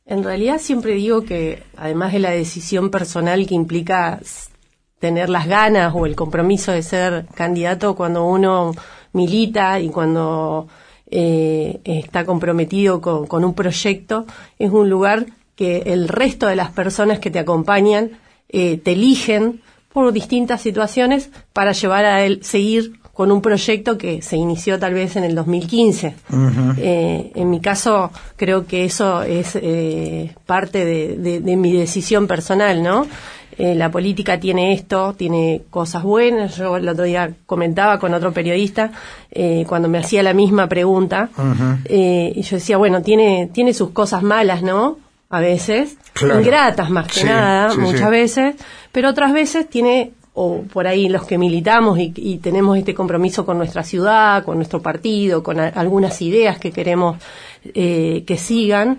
En realidad siempre digo que, además de la decisión personal que implica tener las ganas o el compromiso de ser candidato cuando uno milita y cuando está comprometido con un proyecto, es un lugar que el resto de las personas que te acompañan te eligen por distintas situaciones para llevar a seguir con un proyecto que se inició tal vez en el 2015. Uh-huh. En mi caso, creo que eso es parte de mi decisión personal, ¿no? La política tiene esto, tiene cosas buenas. Yo el otro día comentaba con otro periodista cuando me hacía la misma pregunta, uh-huh. Y yo decía, bueno, tiene sus cosas malas, ¿no? A veces, claro. Ingratas más que nada, muchas veces, pero otras veces tiene, o por ahí los que militamos y tenemos este compromiso con nuestra ciudad, con nuestro partido, con algunas ideas que queremos que sigan,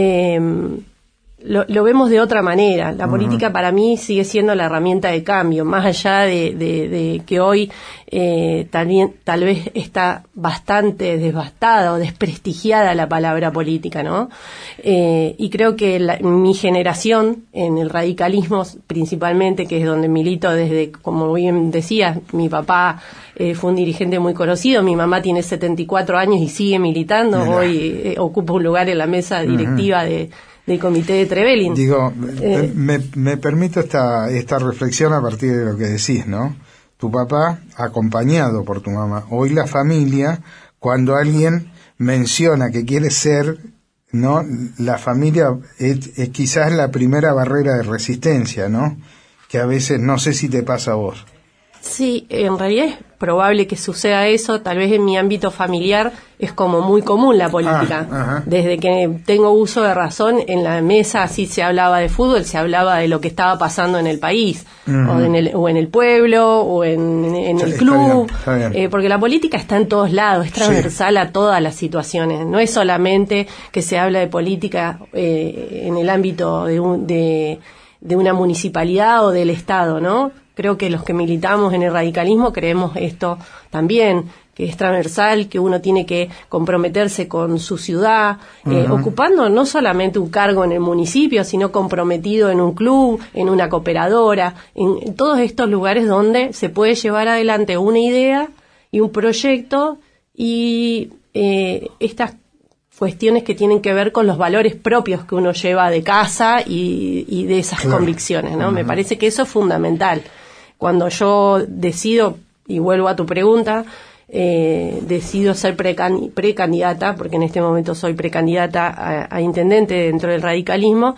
lo vemos de otra manera. La política para mí sigue siendo la herramienta de cambio, más allá de que hoy tal vez está bastante devastada o desprestigiada la palabra política, ¿no? Y creo que mi generación, en el radicalismo principalmente, que es donde milito desde, como bien decías, mi papá fue un dirigente muy conocido, mi mamá tiene 74 años y sigue militando. Mira. Hoy ocupa un lugar en la mesa directiva del comité de Trevelin. Digo, me permito esta reflexión a partir de lo que decís, ¿no? Tu papá acompañado por tu mamá. Hoy la familia, cuando alguien menciona que quiere ser, ¿no? La familia es quizás la primera barrera de resistencia, ¿no? Que a veces, no sé si te pasa a vos. Sí, en realidad es probable que suceda eso. Tal vez en mi ámbito familiar es como muy común la política. Desde que tengo uso de razón, en la mesa así se hablaba de fútbol, se hablaba de lo que estaba pasando en el país, o en el pueblo, o en el club, está bien. Porque la política está en todos lados, es transversal a todas las situaciones. No es solamente que se habla de política en el ámbito de una municipalidad o del Estado, ¿no? Creo que los que militamos en el radicalismo creemos esto también, que es transversal, que uno tiene que comprometerse con su ciudad, ocupando no solamente un cargo en el municipio, sino comprometido en un club, en una cooperadora, en todos estos lugares donde se puede llevar adelante una idea y un proyecto y estas cuestiones que tienen que ver con los valores propios que uno lleva de casa y de esas convicciones, ¿no? Me parece que eso es fundamental. Cuando yo decido, y vuelvo a tu pregunta, decido ser precandidata, porque en este momento soy precandidata a intendente dentro del radicalismo,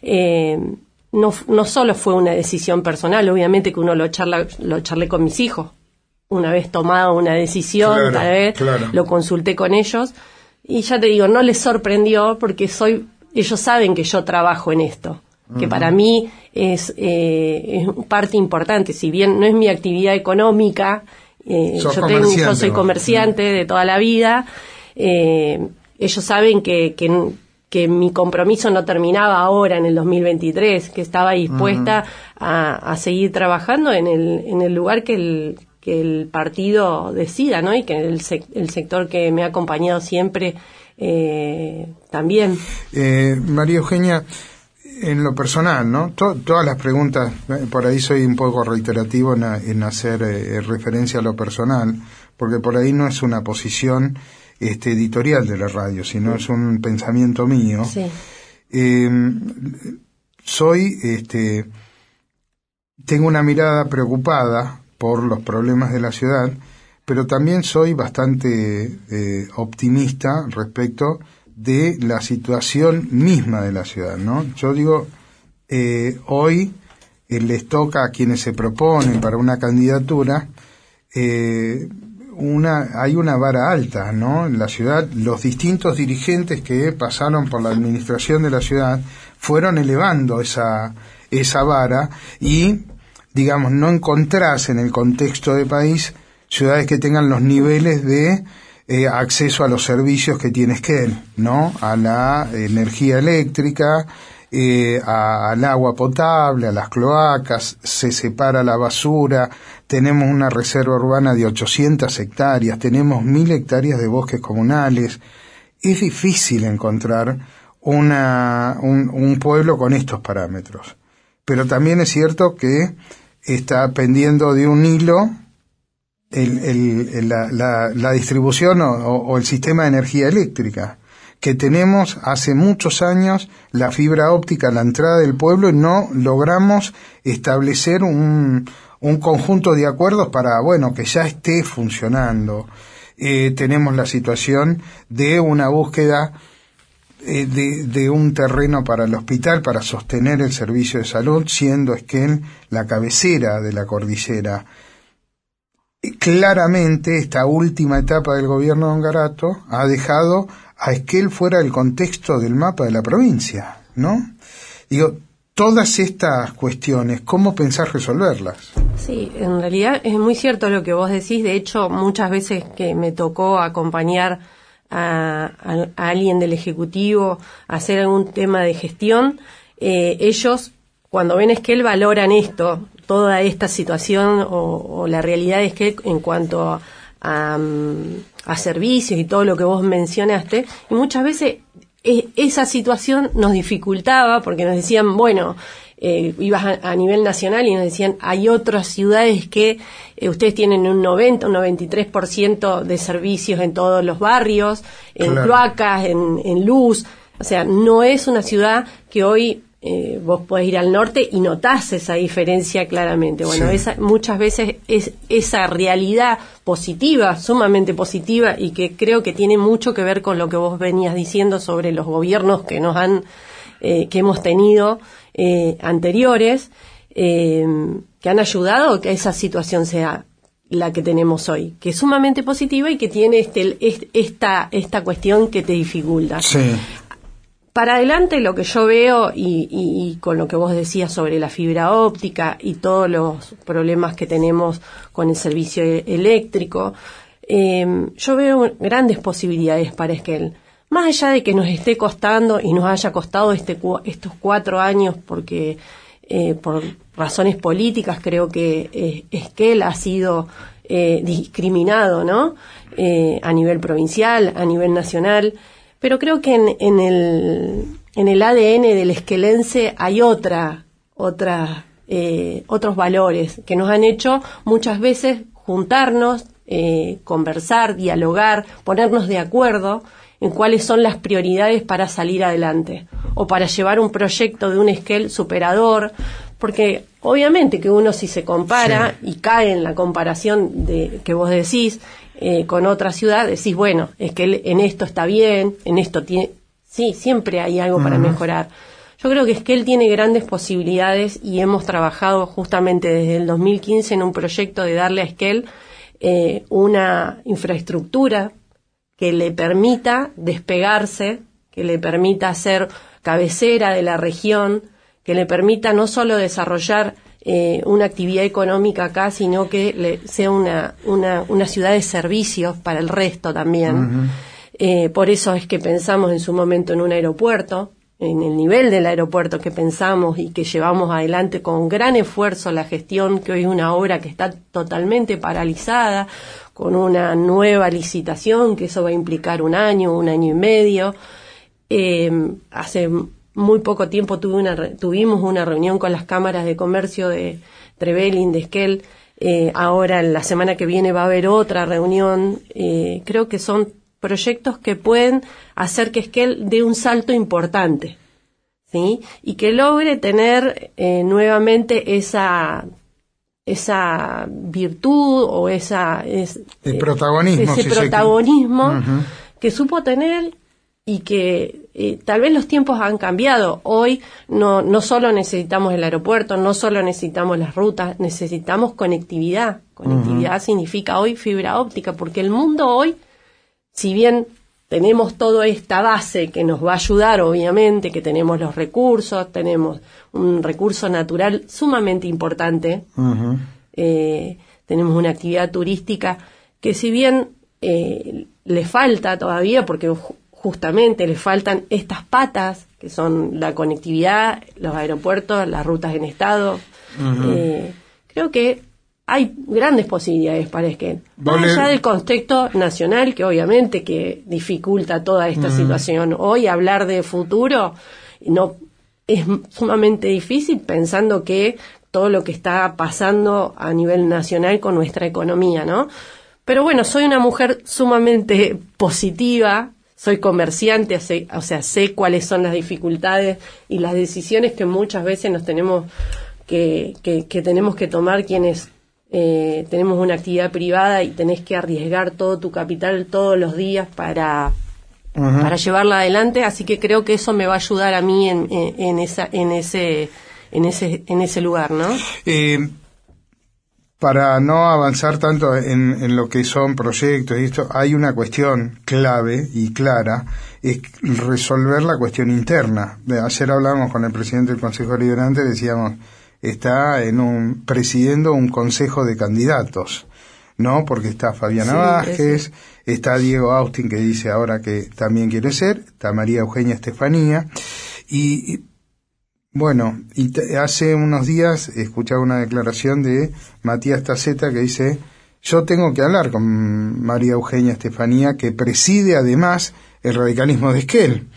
no solo fue una decisión personal, obviamente que uno lo charlé con mis hijos. Una vez tomado una decisión, tal vez, lo consulté con ellos, y ya te digo, no les sorprendió porque ellos saben que yo trabajo en esto, que para mí es parte importante, si bien no es mi actividad económica, yo soy comerciante de toda la vida, ellos saben que mi compromiso no terminaba ahora en el 2023, que estaba dispuesta a seguir trabajando en el lugar que el partido decida, ¿no? Y que el sector que me ha acompañado siempre también. María Eugenia, en lo personal, ¿no? Todas las preguntas, por ahí soy un poco reiterativo en hacer referencia a lo personal, porque por ahí no es una posición editorial de la radio, sino es un pensamiento mío. Sí. Tengo una mirada preocupada por los problemas de la ciudad, pero también soy bastante optimista respecto de la situación misma de la ciudad, ¿no? Yo digo, hoy les toca a quienes se proponen para una candidatura, hay una vara alta, ¿no? En la ciudad, los distintos dirigentes que pasaron por la administración de la ciudad fueron elevando esa vara y, digamos, no encontrarse en el contexto de país ciudades que tengan los niveles de acceso a los servicios que tiene Esquel, ¿no? A la energía eléctrica, al agua potable, a las cloacas, se separa la basura, tenemos una reserva urbana de 800 hectáreas, tenemos 1000 hectáreas de bosques comunales. Es difícil encontrar un pueblo con estos parámetros. Pero también es cierto que está pendiendo de un hilo la distribución o el sistema de energía eléctrica, que tenemos hace muchos años la fibra óptica a la entrada del pueblo y no logramos establecer un conjunto de acuerdos para, que ya esté funcionando. Tenemos la situación de una búsqueda de un terreno para el hospital para sostener el servicio de salud, siendo Esquel la cabecera de la cordillera. Claramente esta última etapa del gobierno de Ongarato ha dejado a Esquel fuera del contexto del mapa de la provincia, ¿no? Digo, todas estas cuestiones, ¿cómo pensás resolverlas? Sí, en realidad es muy cierto lo que vos decís. De hecho, muchas veces que me tocó acompañar a alguien del Ejecutivo a hacer algún tema de gestión, ellos, cuando ven Esquel, valoran esto, toda esta situación o la realidad es que en cuanto a servicios y todo lo que vos mencionaste, y muchas veces esa situación nos dificultaba porque nos decían, ibas a nivel nacional y nos decían, hay otras ciudades que ustedes tienen un 90, un 93% de servicios en todos los barrios, en cloacas, en luz. O sea, no es una ciudad que hoy vos podés ir al norte y notás esa diferencia claramente. Muchas veces es esa realidad positiva, sumamente positiva, y que creo que tiene mucho que ver con lo que vos venías diciendo sobre los gobiernos que hemos tenido anteriores, que han ayudado a que esa situación sea la que tenemos hoy, que es sumamente positiva y que tiene esta cuestión que te dificulta. Sí. Para adelante, lo que yo veo, y con lo que vos decías sobre la fibra óptica y todos los problemas que tenemos con el servicio eléctrico, yo veo grandes posibilidades para Esquel. Más allá de que nos esté costando y nos haya costado estos 4 años, porque por razones políticas creo que Esquel ha sido discriminado, ¿no? A nivel provincial, a nivel nacional. Pero creo que en el ADN del esquelense hay otros valores que nos han hecho muchas veces juntarnos, conversar, dialogar, ponernos de acuerdo en cuáles son las prioridades para salir adelante o para llevar un proyecto de un Esquel superador, porque obviamente que uno, si se compara y cae en la comparación de que vos decís con otra ciudad, decís, es que en esto está bien, en esto siempre hay algo para mejorar. Yo creo que Esquel tiene grandes posibilidades y hemos trabajado justamente desde el 2015 en un proyecto de darle a Esquel una infraestructura que le permita despegarse, que le permita ser cabecera de la región, que le permita no solo desarrollar una actividad económica acá, sino que sea una ciudad de servicios para el resto también. Por eso es que pensamos en su momento en un aeropuerto, en el nivel del aeropuerto que pensamos y que llevamos adelante con gran esfuerzo la gestión, que hoy es una obra que está totalmente paralizada, con una nueva licitación, que eso va a implicar 1 año, 1 año y medio. Hace muy poco tiempo tuvimos una reunión con las cámaras de comercio de Trevelin, de Esquel. Ahora, la semana que viene, va a haber otra reunión. Creo que son proyectos que pueden hacer que Esquel dé un salto importante, ¿sí? Y que logre tener nuevamente esa virtud o el protagonismo, ese protagonismo que supo tener, y que tal vez los tiempos han cambiado. Hoy no solo necesitamos el aeropuerto, no solo necesitamos las rutas, necesitamos conectividad. Conectividad significa hoy fibra óptica, porque el mundo hoy, si bien tenemos toda esta base que nos va a ayudar, obviamente, que tenemos los recursos, tenemos un recurso natural sumamente importante, tenemos una actividad turística que, si bien le falta todavía, porque justamente le faltan estas patas, que son la conectividad, los aeropuertos, las rutas en estado, creo que hay grandes posibilidades para Esquel. Más allá del contexto nacional, que obviamente que dificulta toda esta situación. Hoy hablar de futuro no es sumamente difícil, pensando que todo lo que está pasando a nivel nacional con nuestra economía, ¿no? Pero bueno, soy una mujer sumamente positiva, soy comerciante, o sea, sé cuáles son las dificultades y las decisiones que muchas veces nos tenemos que tenemos que tomar quienes tenemos una actividad privada y tenés que arriesgar todo tu capital todos los días para llevarla adelante, así que creo que eso me va a ayudar a mí en ese lugar, ¿no? Para no avanzar tanto en lo que son proyectos y esto, hay una cuestión clave y clara, es resolver la cuestión interna. Ayer hablábamos con el presidente del Consejo Deliberante, decíamos, está presidiendo un consejo de candidatos, ¿no? Porque está Fabiana Vázquez, está Diego Austin, que dice ahora que también quiere ser, está María Eugenia Estefanía, y bueno, hace unos días escuchaba una declaración de Matías Taceta que dice, yo tengo que hablar con María Eugenia Estefanía, que preside además el radicalismo de Esquel.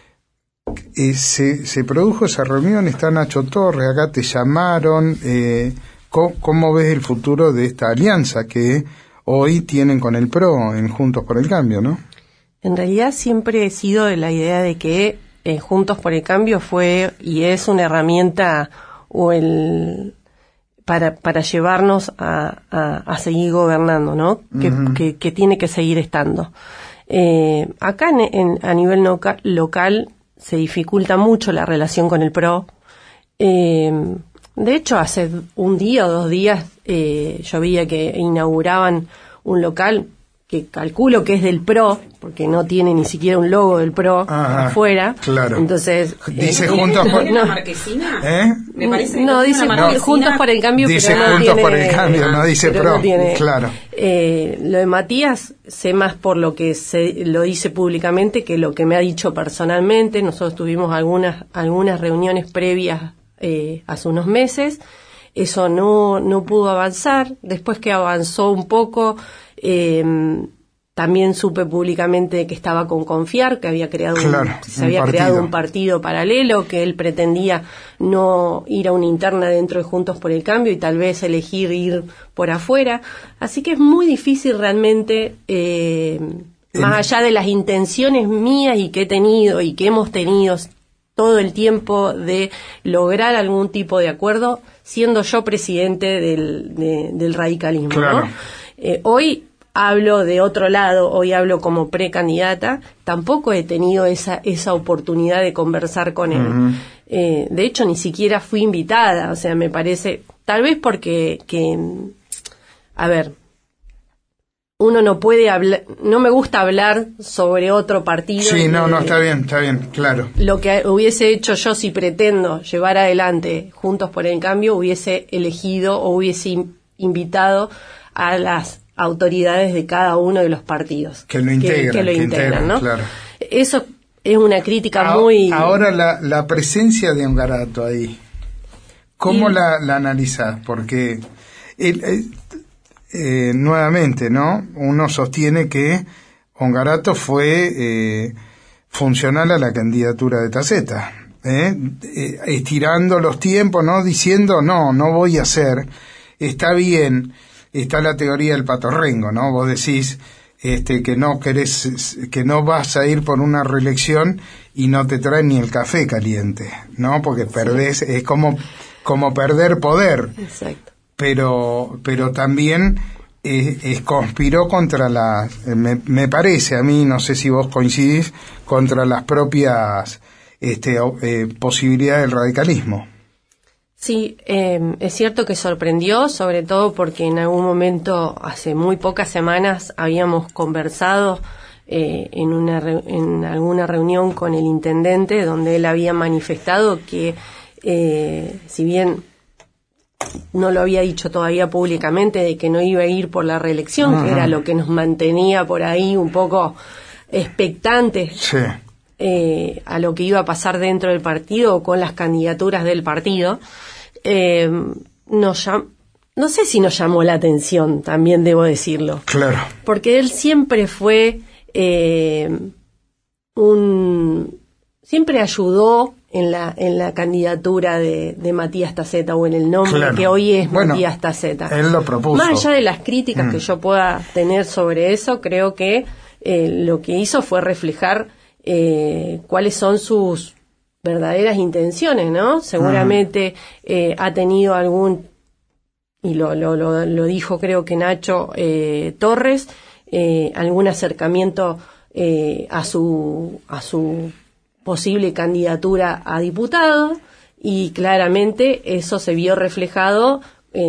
Se produjo esa reunión, está Nacho Torres, acá te llamaron, ¿cómo ves el futuro de esta alianza que hoy tienen con el PRO en Juntos por el Cambio, no? En realidad siempre he sido de la idea de que Juntos por el Cambio fue y es una herramienta para llevarnos a seguir gobernando, ¿no? Que tiene que seguir estando. Acá a nivel local se dificulta mucho la relación con el PRO. De hecho, hace un día o 2 días yo veía que inauguraban un local que calculo que es del PRO, porque no tiene ni siquiera un logo del PRO afuera. Claro. Entonces, dice Juntos por una marquesina. Me parece no dice Juntos por el Cambio, dice pero no Juntos tiene, por el Cambio, no dice PRO. No tiene, claro. Lo de Matías sé más por lo que lo dice públicamente que lo que me ha dicho personalmente. Nosotros tuvimos algunas reuniones previas hace unos meses. Eso no pudo avanzar. Después que avanzó un poco, también supe públicamente que estaba con Confiar, que había creado creado un partido paralelo, que él pretendía no ir a una interna dentro de Juntos por el Cambio y tal vez elegir ir por afuera. Así que es muy difícil realmente, más allá de las intenciones mías y que he tenido y que hemos tenido todo el tiempo de lograr algún tipo de acuerdo, siendo yo presidente del radicalismo, claro. ¿no? Hoy hablo de otro lado, hoy hablo como precandidata, tampoco he tenido esa oportunidad de conversar con él. De hecho, ni siquiera fui invitada, o sea, me parece, tal vez porque uno no puede hablar, no me gusta hablar sobre otro partido. Sí, no, está bien, claro. Lo que hubiese hecho yo si pretendo llevar adelante Juntos por el Cambio, hubiese elegido o hubiese invitado a las autoridades de cada uno de los partidos que lo integran, ¿no? Claro. Eso es una crítica muy... Ahora la presencia de Hongarato ahí, ¿cómo la analizás? Porque nuevamente, ¿no? Uno sostiene que Hongarato fue funcional a la candidatura de Taceta, estirando los tiempos, ¿no? Diciendo, no voy a hacer, está bien. Está la teoría del patorrengo, ¿no? Vos decís que no querés, que no vas a ir por una reelección y no te traen ni el café caliente, ¿no? Porque perdés, es como perder poder. Exacto. Pero también conspiró contra me parece a mí, no sé si vos coincidís, contra las propias posibilidades del radicalismo. Sí, es cierto que sorprendió, sobre todo porque en algún momento, hace muy pocas semanas, habíamos conversado en alguna reunión con el intendente, donde él había manifestado que, si bien no lo había dicho todavía públicamente, de que no iba a ir por la reelección, que era lo que nos mantenía por ahí un poco expectantes. Sí. A lo que iba a pasar dentro del partido o con las candidaturas del partido, no sé si nos llamó la atención, también debo decirlo. Claro. Porque él siempre fue siempre ayudó en la candidatura de Matías Taceta, o en el nombre que hoy es Matías Taceta. Él lo propuso. Más allá de las críticas que yo pueda tener sobre eso, creo que lo que hizo fue reflejar cuáles son sus verdaderas intenciones, ¿no? Seguramente ha tenido y lo dijo creo que Nacho Torres, algún acercamiento a su posible candidatura a diputado, y claramente eso se vio reflejado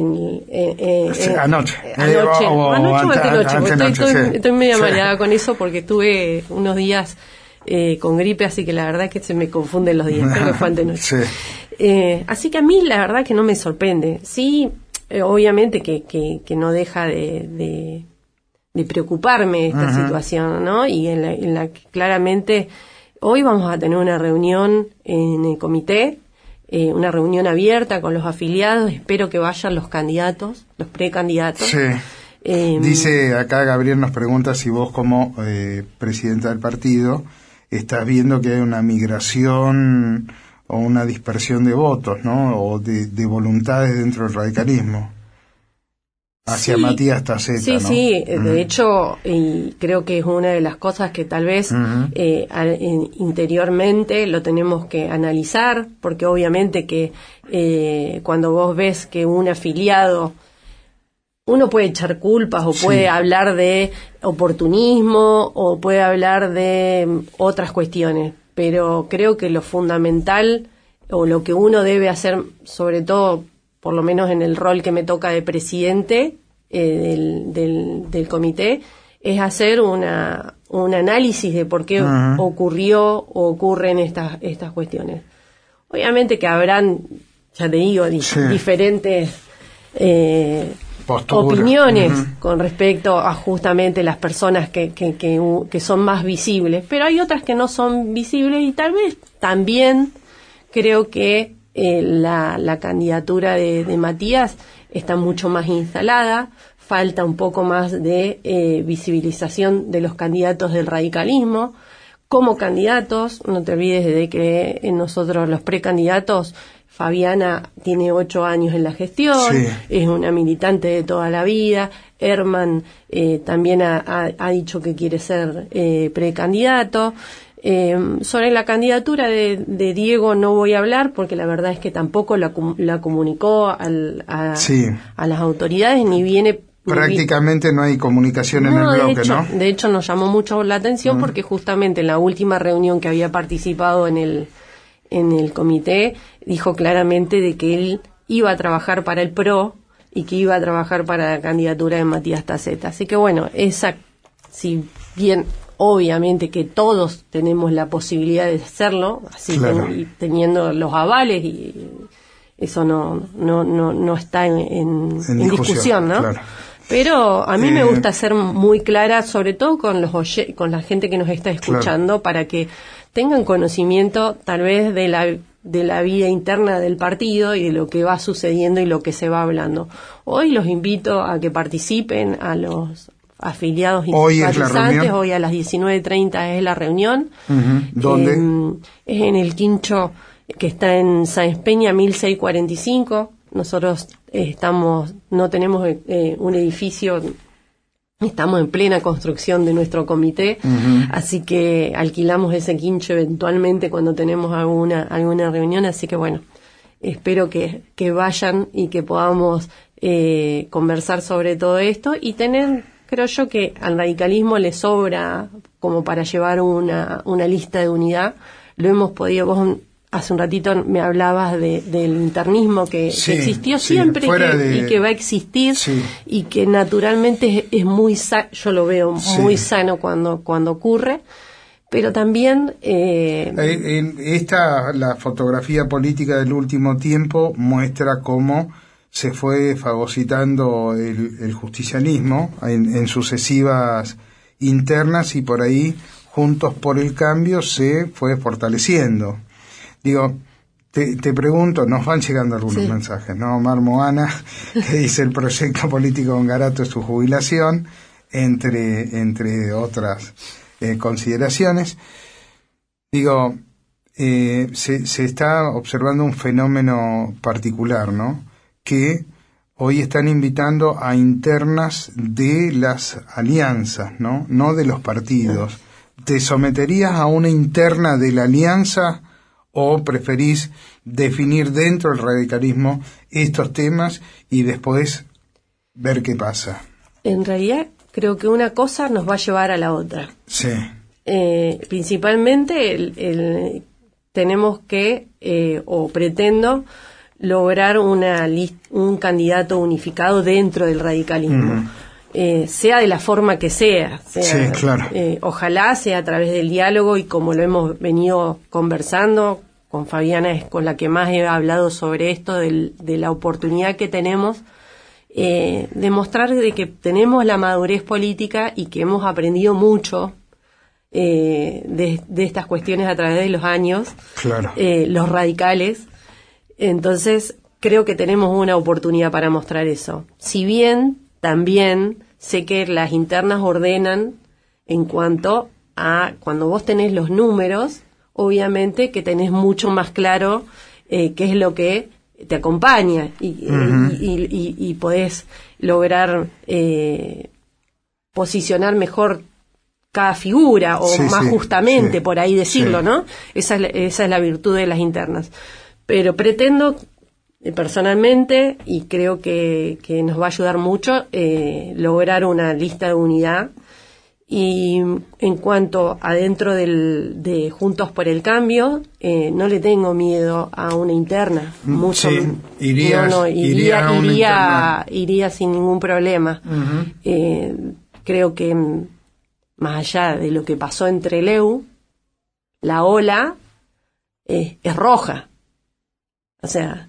anoche o antenoche. Estoy media mareada con eso porque tuve unos días con gripe, así que la verdad es que se me confunden los días. Creo que fue antenoche. Así que a mí la verdad que no me sorprende. Sí, obviamente que no deja de preocuparme esta situación, ¿no? Y en la que claramente hoy vamos a tener una reunión en el comité, una reunión abierta con los afiliados. Espero que vayan los candidatos, los precandidatos. Sí. Dice acá, Gabriel nos pregunta si vos como presidenta del partido estás viendo que hay una migración o una dispersión de votos, ¿no? O de voluntades dentro del radicalismo hacia Matías Taceta, sí, ¿no? Sí, de hecho, y creo que es una de las cosas que tal vez interiormente lo tenemos que analizar, porque obviamente que cuando vos ves que un afiliado, uno puede echar culpas o puede hablar de oportunismo o puede hablar de otras cuestiones, pero creo que lo fundamental o lo que uno debe hacer, sobre todo por lo menos en el rol que me toca de presidente del comité, es hacer un análisis de por qué ocurrió o ocurren estas cuestiones. Obviamente que habrán, ya te digo, diferentes opiniones con respecto a justamente las personas que son más visibles, pero hay otras que no son visibles, y tal vez también creo que la candidatura de Matías está mucho más instalada. Falta un poco más de visibilización de los candidatos del radicalismo como candidatos. No te olvides de que nosotros los precandidatos, Fabiana tiene 8 años en la gestión, es una militante de toda la vida. Herman también ha dicho que quiere ser precandidato. Sobre la candidatura de Diego no voy a hablar, porque la verdad es que tampoco la comunicó a las autoridades, ni viene... Prácticamente no hay comunicación en el bloque, ¿no? De hecho nos llamó mucho la atención porque justamente en la última reunión que había participado en el comité, dijo claramente de que él iba a trabajar para el PRO y que iba a trabajar para la candidatura de Matías Taceta. Así que bueno, si bien obviamente que todos tenemos la posibilidad de hacerlo, así teniendo los avales, y eso no está en discusión, ¿no? Claro. Pero a mí me gusta ser muy clara, sobre todo con la gente que nos está escuchando, para que tengan conocimiento tal vez de la vida interna del partido y de lo que va sucediendo y lo que se va hablando. Hoy los invito a que participen, a los afiliados y simpatizantes. Hoy a las 19:30 es la reunión. ¿Dónde? Es en el Quincho, que está en Sáenz Peña 1645. Nosotros no tenemos un edificio, estamos en plena construcción de nuestro comité, así que alquilamos ese quincho eventualmente cuando tenemos alguna reunión. Así que bueno, espero que vayan y que podamos conversar sobre todo esto y tener... Creo yo que al radicalismo le sobra como para llevar una lista de unidad. Lo hemos podido, vos hace un ratito me hablabas del internismo que existió siempre y que va a existir, y que naturalmente es muy yo lo veo muy sano cuando ocurre, pero también... la fotografía política del último tiempo muestra cómo se fue fagocitando el justicialismo en sucesivas internas, y por ahí Juntos por el Cambio se fue fortaleciendo. Digo, te pregunto, nos van llegando algunos mensajes, ¿no? Omar Moana, que dice el proyecto político con Garato es su jubilación, entre otras consideraciones. Digo, se está observando un fenómeno particular, ¿no? Que hoy están invitando a internas de las alianzas, ¿no? No de los partidos. ¿Te someterías a una interna de la alianza o preferís definir dentro del radicalismo estos temas y después ver qué pasa? En realidad, creo que una cosa nos va a llevar a la otra. Sí. Principalmente tenemos que, o pretendo, lograr un candidato unificado dentro del radicalismo, sea de la forma que sea. Sí, claro. Ojalá sea a través del diálogo, y como lo hemos venido conversando, con Fabiana es con la que más he hablado sobre esto, de la oportunidad que tenemos, demostrar de que tenemos la madurez política y que hemos aprendido mucho de estas cuestiones a través de los años, claro. Los radicales. Entonces creo que tenemos una oportunidad para mostrar eso, si bien también sé que las internas ordenan en cuanto a cuando vos tenés los números, obviamente que tenés mucho más claro qué es lo que te acompaña y podés lograr posicionar mejor cada figura, o más justamente, por ahí decirlo, ¿no? Esa es la virtud de las internas. Pero pretendo, personalmente, y creo que nos va a ayudar mucho, lograr una lista de unidad. Y en cuanto adentro de Juntos por el Cambio, no le tengo miedo a una interna. Mucho, iría sin ningún problema. Creo que más allá de lo que pasó entre Leu, la ola es roja. O sea,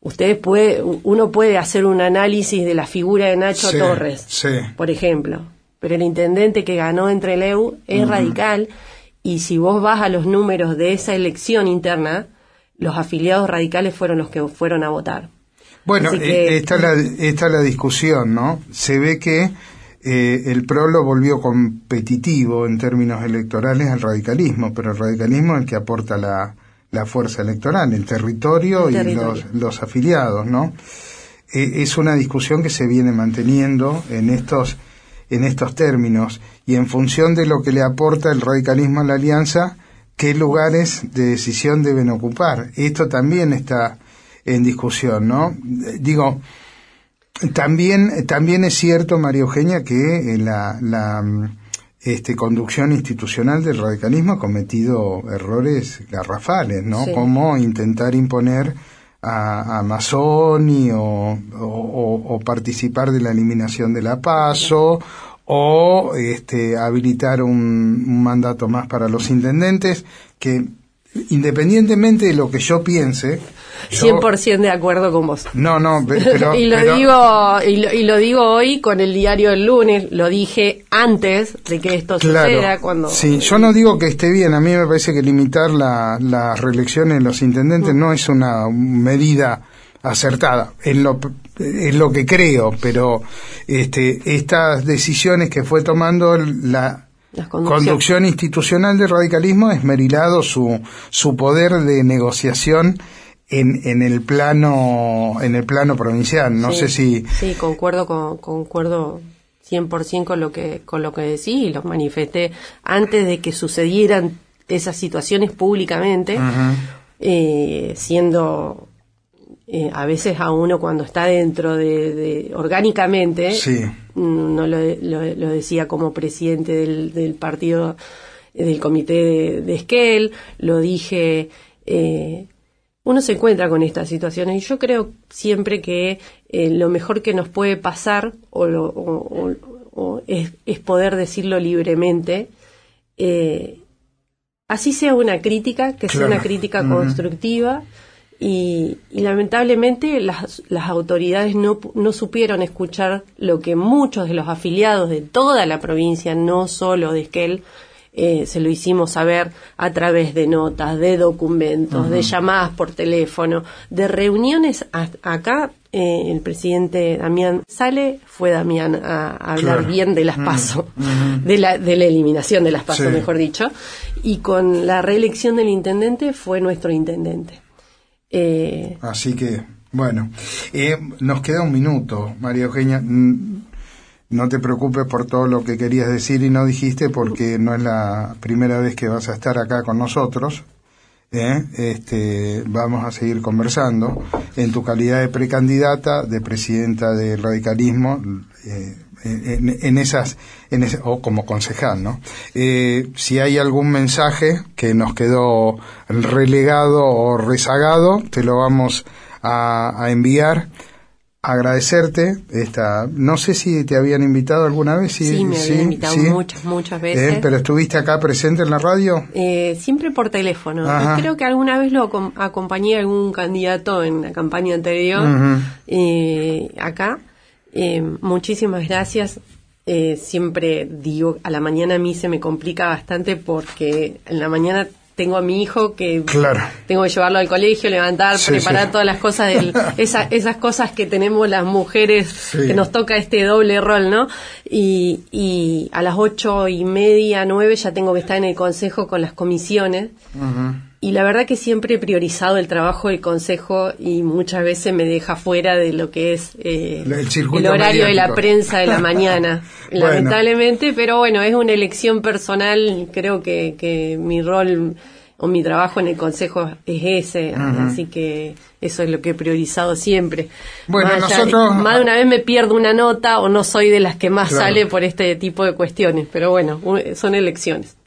uno puede hacer un análisis de la figura de Nacho Torres, por ejemplo, pero el intendente que ganó entre Leu es radical, y si vos vas a los números de esa elección interna, los afiliados radicales fueron los que fueron a votar. Bueno, está la discusión, ¿no? Se ve que el PRO lo volvió competitivo en términos electorales al radicalismo, pero el radicalismo es el que aporta la fuerza electoral, el territorio. Y los afiliados, ¿no? Es una discusión que se viene manteniendo en estos términos, y en función de lo que le aporta el radicalismo a la alianza, qué lugares de decisión deben ocupar. Esto también está en discusión, ¿no? Digo, también es cierto, María Eugenia, que la conducción institucional del radicalismo ha cometido errores garrafales, ¿no? Sí. Como intentar imponer a Mazzoni o participar de la eliminación de la PASO, o habilitar un mandato más para los intendentes, que independientemente de lo que yo piense, 100% de acuerdo con vos. No, pero y lo digo hoy con el diario del lunes, lo dije antes de que esto suceda. Sí, yo no digo que esté bien, a mí me parece que limitar las reelecciones de los intendentes no es una medida acertada, es lo que creo, pero estas decisiones que fue tomando la conducción institucional del radicalismo ha esmerilado su poder de negociación en el plano provincial. No sé si... Sí, concuerdo 100% con lo que decís, y lo manifesté antes de que sucedieran esas situaciones públicamente, siendo... a veces a uno, cuando está dentro de orgánicamente, no lo decía como presidente del partido, del comité de Esquel, lo dije, uno se encuentra con estas situaciones, y yo creo siempre que lo mejor que nos puede pasar es poder decirlo libremente, así sea una crítica, que sea una crítica constructiva. Y lamentablemente las autoridades no supieron escuchar lo que muchos de los afiliados de toda la provincia, no solo de Esquel, se lo hicimos saber a través de notas, de documentos, de llamadas por teléfono, de reuniones acá. El presidente Damián Sale fue Damián a hablar bien de las PASO, de la eliminación de las PASO, mejor dicho, y con la reelección del intendente fue nuestro intendente. Así que, bueno, nos queda un minuto, María Eugenia. No te preocupes por todo lo que querías decir y no dijiste, porque no es la primera vez que vas a estar acá con nosotros. Vamos a seguir conversando en tu calidad de precandidata, de presidenta del radicalismo, o como concejal, ¿no? Si hay algún mensaje que nos quedó relegado o rezagado, te lo vamos a enviar. Agradecerte no sé si te habían invitado alguna vez. Sí, me habían invitado muchas veces. ¿Pero estuviste acá presente en la radio? Siempre por teléfono. Creo que alguna vez lo acompañé a algún candidato en la campaña anterior. Acá. Muchísimas gracias. Siempre digo, a la mañana a mí se me complica bastante porque en la mañana tengo a mi hijo que tengo que llevarlo al colegio, levantar, preparar todas las cosas, esas cosas que tenemos las mujeres, que nos toca este doble rol, ¿no? Y a las 8:30, 9 ya tengo que estar en el consejo con las comisiones. Y la verdad que siempre he priorizado el trabajo del consejo y muchas veces me deja fuera de lo que es el horario de la prensa de la mañana, lamentablemente, pero bueno, es una elección personal. Creo que mi rol o mi trabajo en el consejo es ese, así que eso es lo que he priorizado siempre. Bueno, nosotros... Más de una vez me pierdo una nota o no soy de las que más sale por este tipo de cuestiones, pero bueno, son elecciones.